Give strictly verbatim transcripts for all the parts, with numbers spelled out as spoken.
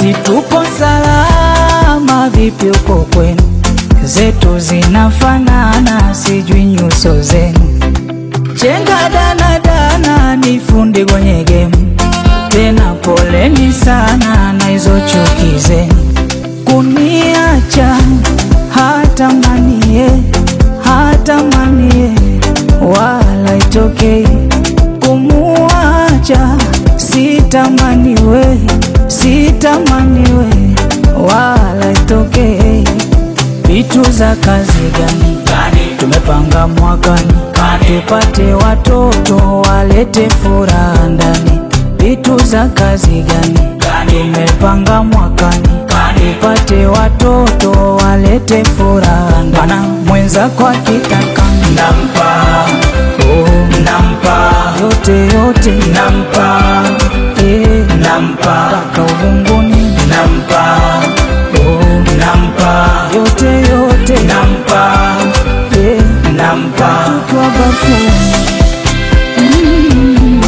eti tupo salama, vipi uko kwenu? Zetu zinafanana, sijui nyuso zenu. Chenga dana dana, nifundi kwenye game. Tena poleni sana na hizo chuki zenu. Kuniacha hata manie, hata manie, wala itokei. Kumuacha sitamaniwe, sitamaniwe, wala itokei. Vitu za kazi gani tumepanga mwakani? Tupate watoto walete furaha ndani. Vitu za kazi gani tumepanga mwakani? Tupate watoto walete furaha ndani. Bana mwenzako akitaka nampa, oh, nampa, yote yote nampa, eh, nampa, mpaka uvunguni nampa, oh, nampa, yote yote nampa, eh, nampa. kwa bafuni. Mm.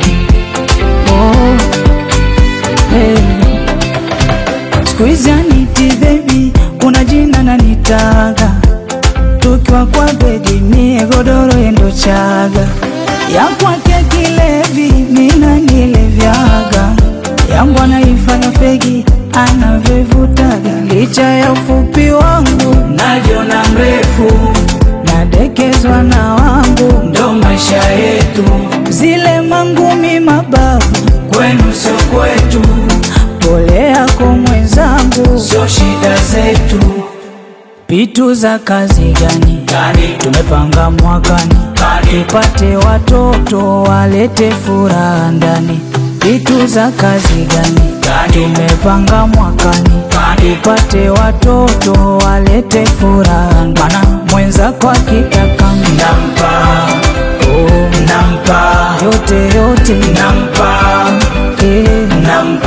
Oh, hey. Squeeze aniti baby, kuna jina na nitaga. Tukiwa kwa bedi mie godoro endo chaga. Ya kwake kilevi mina nilevyaga. Yangu anaifanya fegi anavyovutaga. Licha ya ufupi wangu Najiona mrefu, nadekezwa na wangu, ndo maisha yetu. zile mangumi mabavu Kwenu sio kwetu, pole yako mwenzangu. sio shida zetu. Vitu za kazi gani Gani tumepanga mwakani? Gani Tupate watoto walete furaha ndani. Vitu za kazi gani Gani tumepanga mwakani? Gani Tupate watoto walete furaha ndani. Bana mwenzako akitaka nampa, oh, nampa, yote yote nampa, eh, nampa.